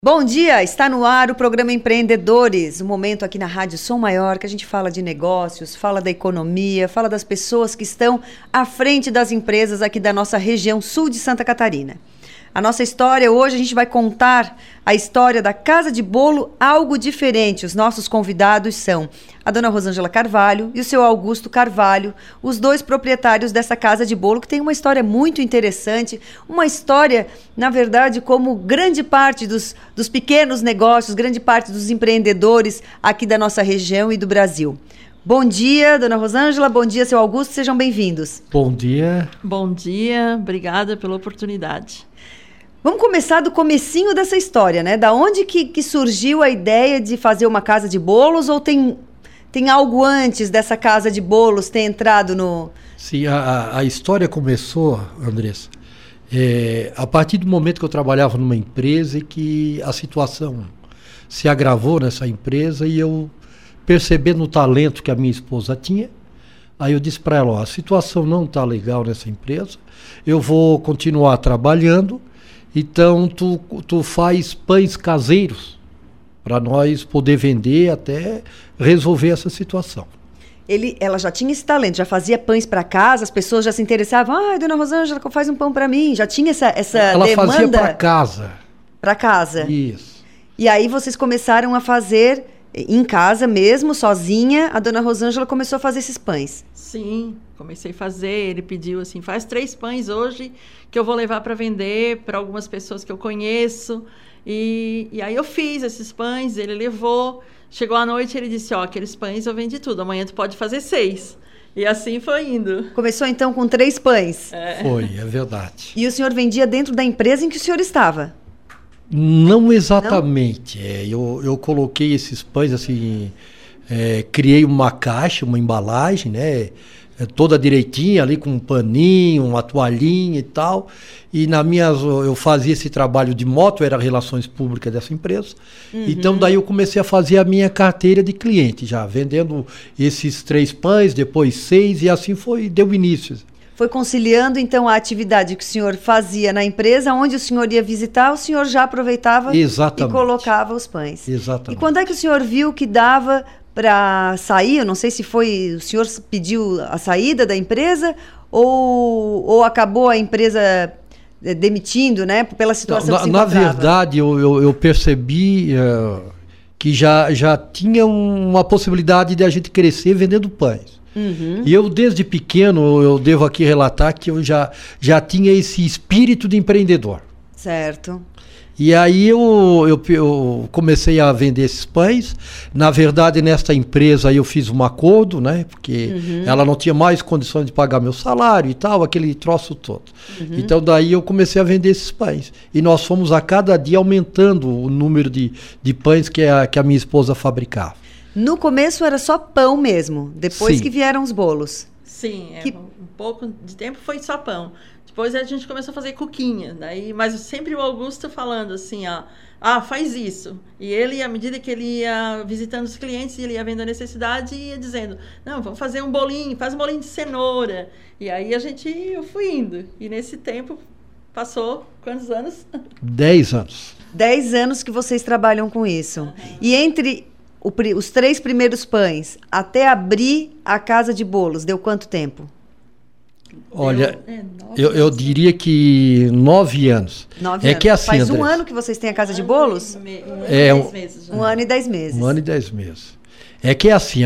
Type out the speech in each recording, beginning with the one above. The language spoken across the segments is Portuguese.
Bom dia, está no ar o programa Empreendedores, um momento aqui na Rádio Som Maior que a gente fala de negócios, fala da economia, fala das pessoas que estão à frente das empresas aqui da nossa região sul de Santa Catarina. A nossa história hoje, a gente vai contar a história da Casa de Bolo Algo Diferente. Os nossos convidados são a dona Rosângela Carvalho e o seu Augusto Carvalho, os dois proprietários dessa Casa de Bolo, que tem uma história muito interessante, uma história, na verdade, como grande parte dos pequenos negócios, grande parte dos empreendedores aqui da nossa região e do Brasil. Bom dia, dona Rosângela, bom dia, seu Augusto, sejam bem-vindos. Bom dia. Bom dia, obrigada pela oportunidade. Vamos começar do comecinho dessa história, né? Da onde que surgiu a ideia de fazer uma casa de bolos, ou tem algo antes dessa casa de bolos ter entrado no... Sim, a história começou, Andressa, a partir do momento que eu trabalhava numa empresa e que a situação se agravou nessa empresa, e eu, percebendo o talento que a minha esposa tinha, aí eu disse para ela, ó, a situação não está legal nessa empresa, eu vou continuar trabalhando. Então, tu faz pães caseiros para nós poder vender até resolver essa situação. Ela já tinha esse talento, já fazia pães para casa, as pessoas já se interessavam. Ah, dona Rosângela, faz um pão para mim. Já tinha essa Ela demanda? Fazia para casa. Para casa. Isso. E aí vocês começaram a fazer em casa mesmo, sozinha. A dona Rosângela começou a fazer esses pães. Sim, comecei a fazer. Ele pediu assim, faz 3 pães hoje que eu vou levar para vender para algumas pessoas que eu conheço. E aí eu fiz esses pães, ele levou. Chegou à noite, ele disse, ó, aqueles pães eu vendi tudo, amanhã tu pode fazer 6. E assim foi indo. Começou então com 3 pães. Foi, é verdade. E o senhor vendia dentro da empresa em que o senhor estava? Não exatamente. Não? Eu coloquei esses pães assim, criei uma caixa, uma embalagem, né? Toda direitinha ali, com um paninho, uma toalhinha e tal. E eu fazia esse trabalho de moto, era relações públicas dessa empresa. Uhum. Então daí eu comecei a fazer a minha carteira de cliente já, vendendo esses 3 pães, depois 6, e assim deu início. Foi conciliando, então, a atividade que o senhor fazia na empresa, onde o senhor ia visitar, o senhor já aproveitava Exatamente. E colocava os pães. Exatamente. E quando é que o senhor viu que dava para sair? Eu não sei se o senhor pediu a saída da empresa ou acabou a empresa demitindo, né, pela situação que se encontrava. Na verdade, eu percebi que já tinha uma possibilidade de a gente crescer vendendo pães. Uhum. E eu, desde pequeno, eu devo aqui relatar que eu já tinha esse espírito de empreendedor. Certo. E aí eu comecei a vender esses pães. Na verdade, nesta empresa eu fiz um acordo, né? Porque ela não tinha mais condições de pagar meu salário e tal, aquele troço todo. Uhum. Então daí eu comecei a vender esses pães. E nós fomos a cada dia aumentando o número de pães que a minha esposa fabricava. No começo era só pão mesmo, depois Sim. que vieram os bolos. Sim, um pouco de tempo foi só pão. Depois a gente começou a fazer cuquinha, mas sempre o Augusto falando assim, ó, faz isso. E ele, à medida que ele ia visitando os clientes, ele ia vendo a necessidade e ia dizendo, não, vamos fazer um bolinho, faz um bolinho de cenoura. E aí eu fui indo. E nesse tempo passou quantos anos? 10 anos. 10 anos que vocês trabalham com isso. Uhum. E entre os 3 primeiros pães até abrir a casa de bolos, deu quanto tempo? Olha, eu diria que 9 anos. 9 anos. Que assim, faz Andressa, um ano que vocês têm a casa de bolos? 10 meses. Já. 1 ano e 10 meses. 1 ano e 10 meses. É que é assim,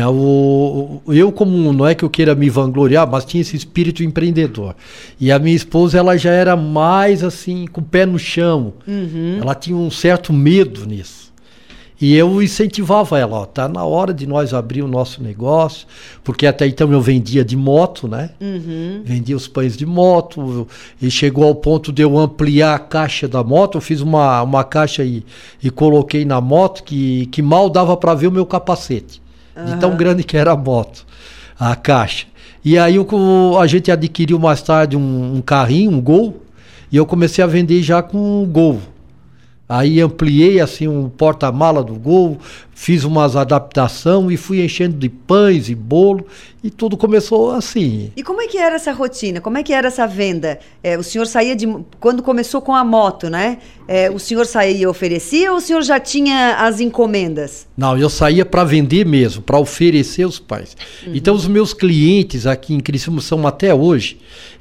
eu como não é que eu queira me vangloriar, mas tinha esse espírito empreendedor. E a minha esposa, ela já era mais assim, com o pé no chão. Uhum. Ela tinha um certo medo nisso. E eu incentivava ela, ó, tá na hora de nós abrir o nosso negócio, porque até então eu vendia de moto, né? Uhum. Vendia os pães de moto, e chegou ao ponto de eu ampliar a caixa da moto. Eu fiz uma caixa e coloquei na moto que mal dava para ver o meu capacete, de tão grande que era a moto, a caixa. E aí a gente adquiriu mais tarde um carrinho, um Gol, e eu comecei a vender já com o Gol. Aí ampliei assim um porta-mala do Gol, fiz umas adaptações e fui enchendo de pães e bolo e tudo começou assim. E como é que era essa rotina? Como é que era essa venda? O senhor saía quando começou com a moto, né? O senhor saía e oferecia ou o senhor já tinha as encomendas? Não, eu saía para vender mesmo, para oferecer aos pães. Então os meus clientes aqui em Criciúma são até hoje...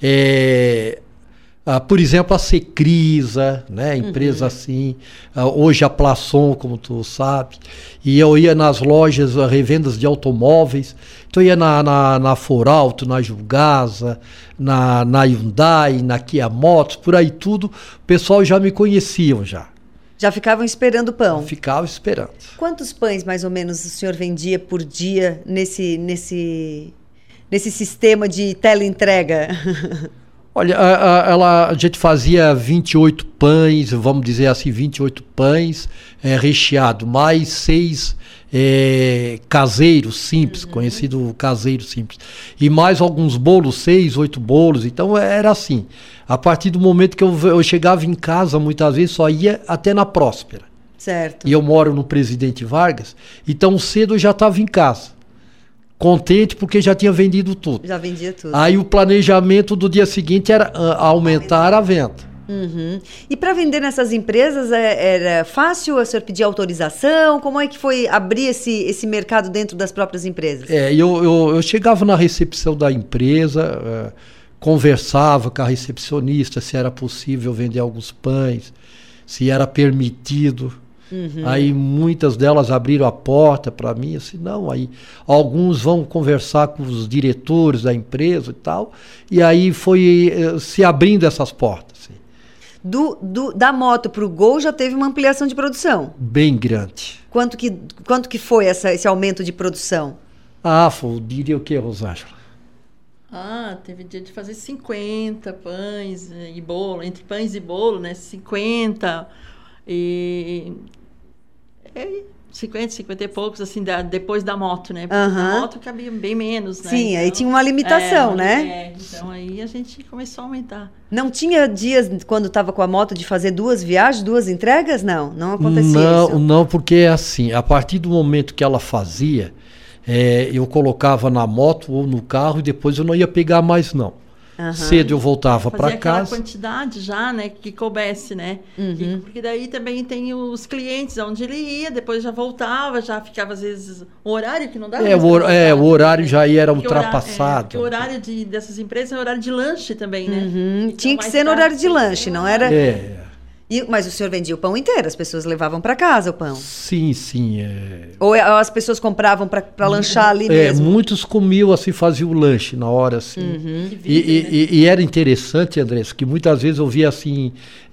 por exemplo, a Secrisa, né? Empresa assim, hoje a Plaçon, como tu sabe, e eu ia nas lojas, revendas de automóveis, então eu ia na Foralto, na Julgasa, na Hyundai, na Kia Motos, por aí tudo, o pessoal já me conheciam já. Já ficavam esperando o pão? Ficava esperando. Quantos pães, mais ou menos, o senhor vendia por dia nesse sistema de teleentrega? Olha, a gente fazia 28 pães, vamos dizer assim, 28 pães recheado, mais 6 caseiros simples, conhecido caseiro simples. E mais alguns bolos, 6, 8 bolos, então era assim. A partir do momento que eu chegava em casa, muitas vezes só ia até na Próspera. Certo. E eu moro no Presidente Vargas, então cedo eu já estava em casa. Contente porque já tinha vendido tudo. Já vendia tudo. Aí o planejamento do dia seguinte era aumentar a venda. Uhum. E para vender nessas empresas era fácil? O senhor pedia autorização? Como é que foi abrir esse mercado dentro das próprias empresas? Eu chegava na recepção da empresa, conversava com a recepcionista se era possível vender alguns pães, se era permitido. Aí muitas delas abriram a porta para mim, assim, não, aí alguns vão conversar com os diretores da empresa e tal, e aí foi se abrindo essas portas. Assim. Da moto para o Gol já teve uma ampliação de produção? Bem grande. Quanto que foi esse aumento de produção? Diria o que, Rosângela? Teve dia de fazer 50 pães e bolo, entre pães e bolo, né, 50... E 50 e poucos, assim, depois da moto, né? Porque a moto cabia bem menos, né? Sim, então, aí tinha uma limitação, né? Então aí a gente começou a aumentar. Não tinha dias, quando estava com a moto, de fazer 2 viagens, 2 entregas? Não acontecia isso? Não, porque é assim, a partir do momento que ela fazia, eu colocava na moto ou no carro e depois eu não ia pegar mais, não. Cedo eu voltava para casa. Aquela quantidade já, né, que coubesse, né? Porque daí também tem os clientes, onde ele ia, depois já voltava, já ficava às vezes o horário que não dava. O horário já era ultrapassado. O horário dessas empresas é horário de lanche também, né? Então, tinha que ser no horário de lanche, não era? Mas o senhor vendia o pão inteiro, as pessoas levavam para casa o pão? Sim. Ou as pessoas compravam para lanchar ali mesmo? Muitos comiam assim, faziam o lanche na hora, assim. E era interessante, Andressa, que muitas vezes eu via assim,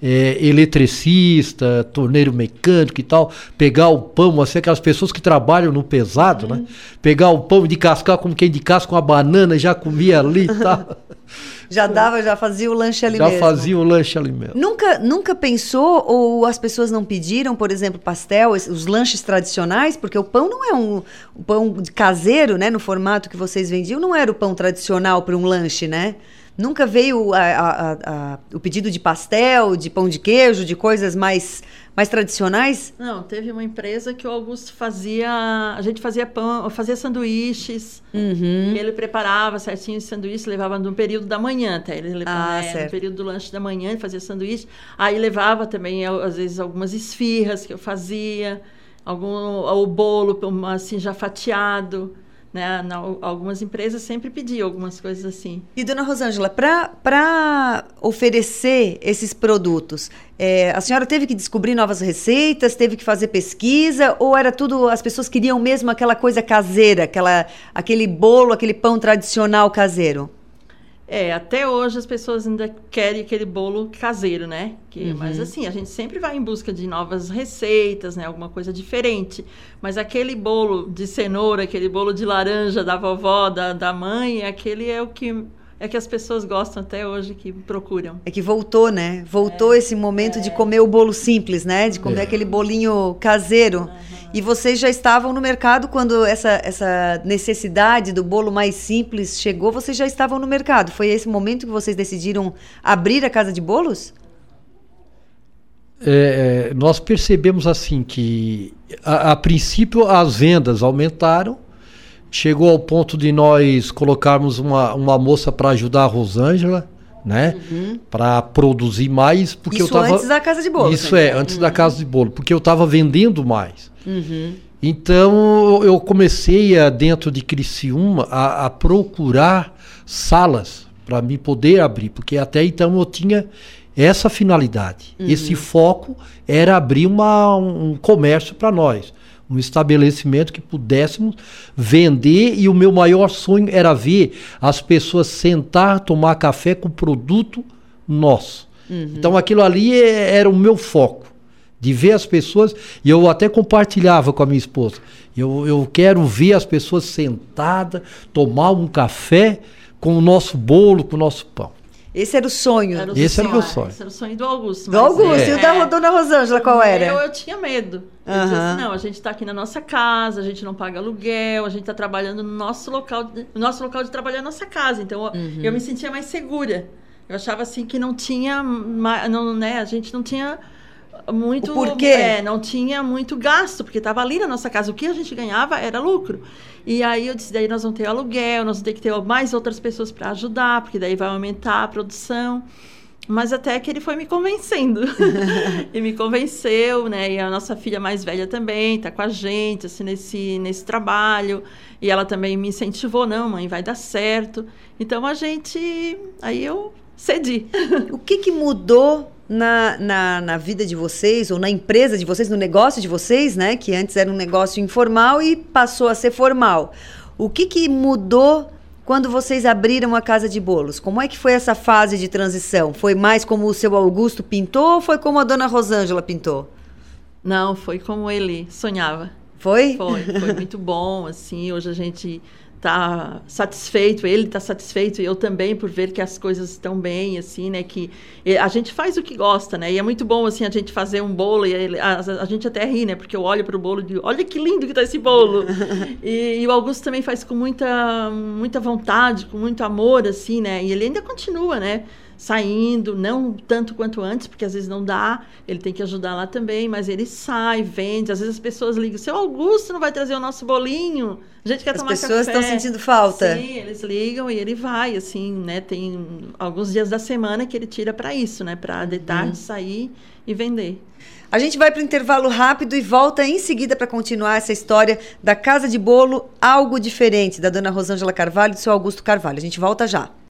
eletricista, torneiro mecânico e tal, pegar o pão, assim, aquelas pessoas que trabalham no pesado, né? Pegar o pão de cascar como quem de casca com a banana, já comia ali e tal. Já fazia o lanche ali mesmo. Já fazia o lanche ali mesmo. Nunca pensou, ou as pessoas não pediram, por exemplo, pastel, os lanches tradicionais? Porque o pão não é um pão caseiro, né? No formato que vocês vendiam, não era o pão tradicional para um lanche, né? Nunca veio o pedido de pastel, de pão de queijo, de coisas mais tradicionais? Não, teve uma empresa que o Augusto a gente fazia pão, fazia sanduíches, e ele preparava certinho os sanduíches, levava no período da manhã até, ele levava no período do lanche da manhã, ele fazia sanduíche, aí levava também, às vezes, algumas esfirras que eu fazia, o bolo, assim, já fatiado, né? Algumas empresas sempre pediam algumas coisas assim. E, dona Rosângela, para oferecer esses produtos, a senhora teve que descobrir novas receitas, teve que fazer pesquisa, ou era tudo, as pessoas queriam mesmo aquela coisa caseira, aquele bolo, aquele pão tradicional caseiro? Até hoje as pessoas ainda querem aquele bolo caseiro, né? Mas assim, a gente sempre vai em busca de novas receitas, né? Alguma coisa diferente. Mas aquele bolo de cenoura, aquele bolo de laranja da vovó, da mãe, aquele é o que as pessoas gostam até hoje, que procuram. É que voltou, né? Voltou esse momento de comer o bolo simples, né? De comer aquele bolinho caseiro. E vocês já estavam no mercado quando essa necessidade do bolo mais simples chegou, vocês já estavam no mercado. Foi esse momento que vocês decidiram abrir a casa de bolos? nós percebemos assim que a princípio as vendas aumentaram, chegou ao ponto de nós colocarmos uma moça para ajudar a Rosângela, né? Para produzir mais, porque isso antes da casa de bolo. Isso antes da casa de bolo, porque eu estava vendendo mais. Então eu comecei dentro de Criciúma a procurar salas para me poder abrir, porque até então eu tinha essa finalidade. Esse foco era abrir um comércio para nós, um estabelecimento que pudéssemos vender, e o meu maior sonho era ver as pessoas sentar, tomar café com produto nosso. Então aquilo ali era o meu foco, de ver as pessoas, e eu até compartilhava com a minha esposa. Eu quero ver as pessoas sentadas, tomar um café com o nosso bolo, com o nosso pão. Esse era o sonho. Esse era o meu sonho. Esse era o sonho do Augusto. Do Augusto. E o da dona Rosângela, qual era? Eu tinha medo. Eu disse assim, não, a gente está aqui na nossa casa, a gente não paga aluguel, a gente está trabalhando no nosso local de trabalho é a nossa casa. Então, eu me sentia mais segura. Eu achava assim que não tinha, a gente não tinha muito... O porquê? Não tinha muito gasto, porque estava ali na nossa casa. O que a gente ganhava era lucro. E aí eu disse, daí nós vamos ter aluguel, nós vamos ter que ter mais outras pessoas para ajudar, porque daí vai aumentar a produção. Mas até que ele foi me convencendo. E me convenceu, né? E a nossa filha mais velha também está com a gente, assim, nesse trabalho. E ela também me incentivou, não, mãe, vai dar certo. Então aí eu cedi. O que mudou na vida de vocês, ou na empresa de vocês, no negócio de vocês, né? Que antes era um negócio informal e passou a ser formal. O que mudou quando vocês abriram a casa de bolos? Como é que foi essa fase de transição? Foi mais como o seu Augusto pintou ou foi como a dona Rosângela pintou? Não, foi como ele sonhava. Foi? Foi muito bom, assim, hoje a gente está satisfeito, ele está satisfeito, e eu também, por ver que as coisas estão bem, assim, né, que a gente faz o que gosta, né, e é muito bom, assim, a gente fazer um bolo, e a gente até ri, né, porque eu olho para o bolo e digo, olha que lindo que tá esse bolo, e o Augusto também faz com muita vontade, com muito amor, assim, né, e ele ainda continua, né, saindo, não tanto quanto antes, porque às vezes não dá, ele tem que ajudar lá também, mas ele sai, vende, às vezes as pessoas ligam, seu Augusto não vai trazer o nosso bolinho? A gente quer tomar café. As pessoas estão sentindo falta. Sim, eles ligam e ele vai, assim, né, tem alguns dias da semana que ele tira para isso, né, para de tarde sair e vender. A gente vai para o intervalo rápido e volta em seguida para continuar essa história da Casa de Bolo Algo Diferente, da dona Rosângela Carvalho e do seu Augusto Carvalho. A gente volta já.